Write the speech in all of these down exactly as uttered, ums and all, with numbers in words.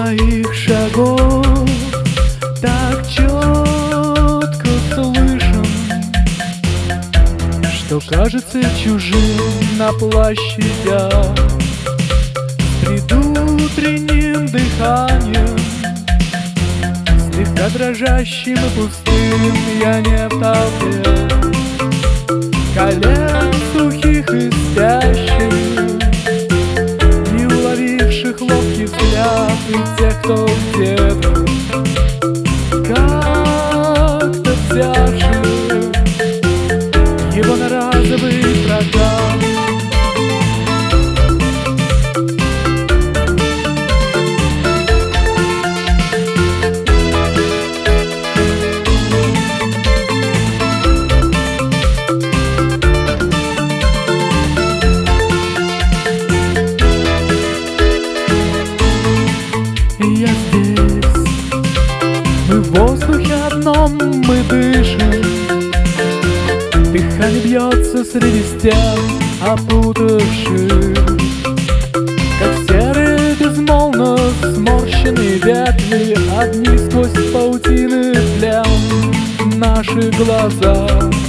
твоих шагов так четко слышен, что кажется чужим на площадях. С предутренним дыханием, слегка дрожащим и пустым, я не в толпе колен сухих и спящих, не уловивших ловкий взгляд и тех, кто где-то как-то взявших его на разовый прокат. Я здесь, мы в воздухе одном, мы дышим. Дыхание бьется среди стен, опутавших, как серые безмолвно сморщенные ветви, одни сквозь паутины плен. Наши глаза,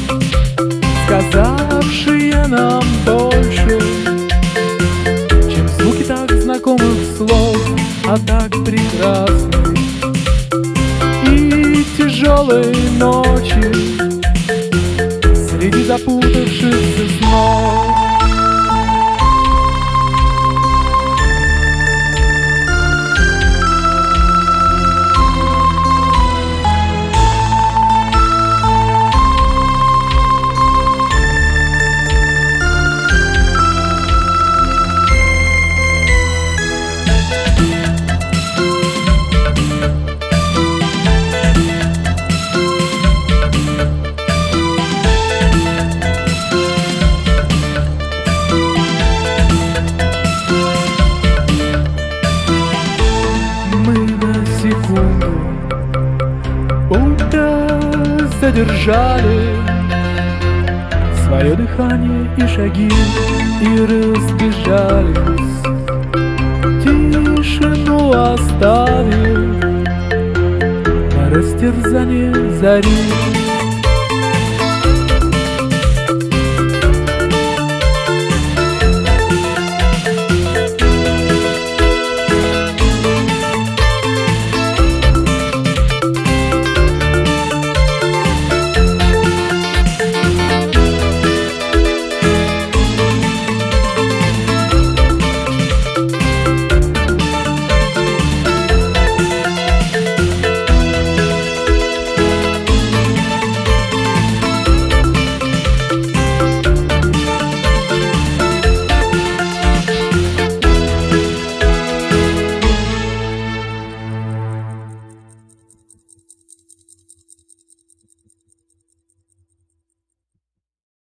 сказавшие нам больше, чем звуки так знакомых слов, а так прекрасной и тяжелой ночи среди запутавшихся снов. Будто задержали свое дыхание и шаги, и разбежались, тишину оставив на растерзание зари.